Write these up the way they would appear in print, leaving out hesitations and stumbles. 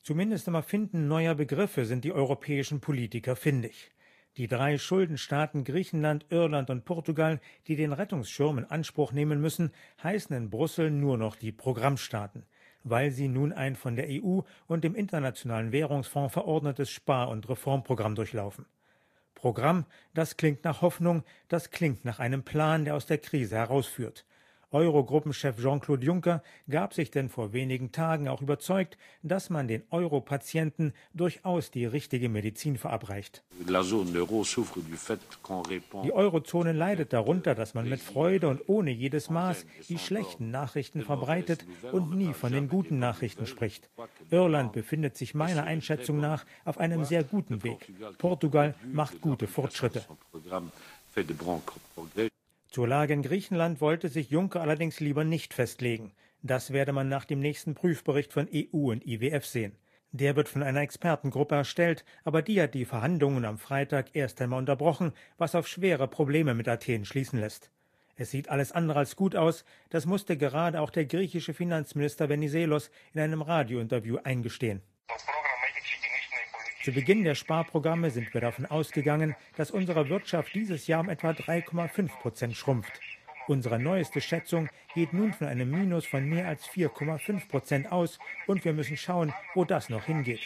Zumindest im Erfinden neuer Begriffe sind die europäischen Politiker findig. Die drei Schuldenstaaten Griechenland, Irland und Portugal, die den Rettungsschirm in Anspruch nehmen müssen, heißen in Brüssel nur noch die Programmstaaten, weil sie nun ein von der EU und dem Internationalen Währungsfonds verordnetes Spar- und Reformprogramm durchlaufen. Programm, das klingt nach Hoffnung, das klingt nach einem Plan, der aus der Krise herausführt. Eurogruppenchef Jean-Claude Juncker gab sich denn vor wenigen Tagen auch überzeugt, dass man den Euro-Patienten durchaus die richtige Medizin verabreicht. Die Eurozone leidet darunter, dass man mit Freude und ohne jedes Maß die schlechten Nachrichten verbreitet und nie von den guten Nachrichten spricht. Irland befindet sich meiner Einschätzung nach auf einem sehr guten Weg. Portugal macht gute Fortschritte. Zur Lage in Griechenland wollte sich Juncker allerdings lieber nicht festlegen. Das werde man nach dem nächsten Prüfbericht von EU und IWF sehen. Der wird von einer Expertengruppe erstellt, aber die hat die Verhandlungen am Freitag erst einmal unterbrochen, was auf schwere Probleme mit Athen schließen lässt. Es sieht alles andere als gut aus, das musste gerade auch der griechische Finanzminister Venizelos in einem Radiointerview eingestehen. Zu Beginn der Sparprogramme sind wir davon ausgegangen, dass unsere Wirtschaft dieses Jahr um etwa 3,5% schrumpft. Unsere neueste Schätzung geht nun von einem Minus von mehr als 4,5% aus und wir müssen schauen, wo das noch hingeht.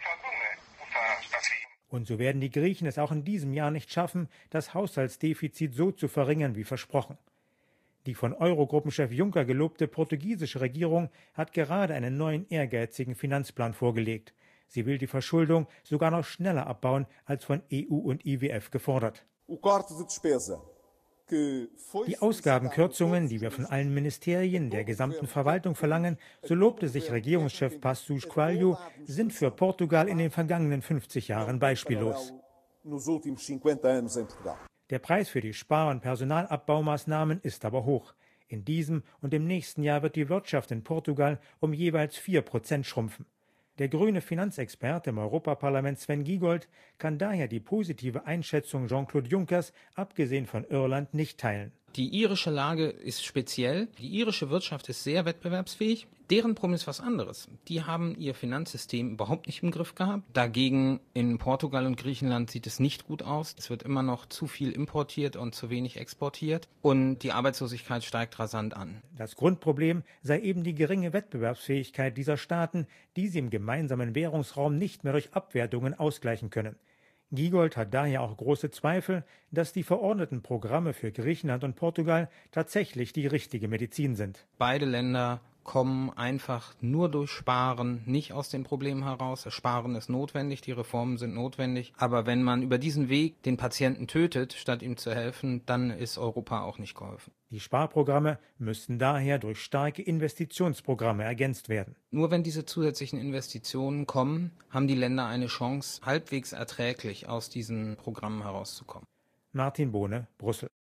Und so werden die Griechen es auch in diesem Jahr nicht schaffen, das Haushaltsdefizit so zu verringern wie versprochen. Die von Eurogruppenchef Juncker gelobte portugiesische Regierung hat gerade einen neuen ehrgeizigen Finanzplan vorgelegt. Sie will die Verschuldung sogar noch schneller abbauen als von EU und IWF gefordert. Die Ausgabenkürzungen, die wir von allen Ministerien der gesamten Verwaltung verlangen, so lobte sich Regierungschef Passos Coelho, sind für Portugal in den vergangenen 50 Jahren beispiellos. Der Preis für die Spar- und Personalabbaumaßnahmen ist aber hoch. In diesem und im nächsten Jahr wird die Wirtschaft in Portugal um jeweils 4% schrumpfen. Der grüne Finanzexperte im Europaparlament Sven Giegold kann daher die positive Einschätzung Jean-Claude Junckers, abgesehen von Irland, nicht teilen. Die irische Lage ist speziell. Die irische Wirtschaft ist sehr wettbewerbsfähig. Deren Problem ist was anderes. Die haben ihr Finanzsystem überhaupt nicht im Griff gehabt. Dagegen in Portugal und Griechenland sieht es nicht gut aus. Es wird immer noch zu viel importiert und zu wenig exportiert. Und die Arbeitslosigkeit steigt rasant an. Das Grundproblem sei eben die geringe Wettbewerbsfähigkeit dieser Staaten, die sie im gemeinsamen Währungsraum nicht mehr durch Abwertungen ausgleichen können. Giegold hat daher auch große Zweifel, dass die verordneten Programme für Griechenland und Portugal tatsächlich die richtige Medizin sind. Beide Länder kommen einfach nur durch Sparen nicht aus den Problemen heraus. Das Sparen ist notwendig, die Reformen sind notwendig. Aber wenn man über diesen Weg den Patienten tötet, statt ihm zu helfen, dann ist Europa auch nicht geholfen. Die Sparprogramme müssten daher durch starke Investitionsprogramme ergänzt werden. Nur wenn diese zusätzlichen Investitionen kommen, haben die Länder eine Chance, halbwegs erträglich aus diesen Programmen herauszukommen. Martin Bohne, Brüssel.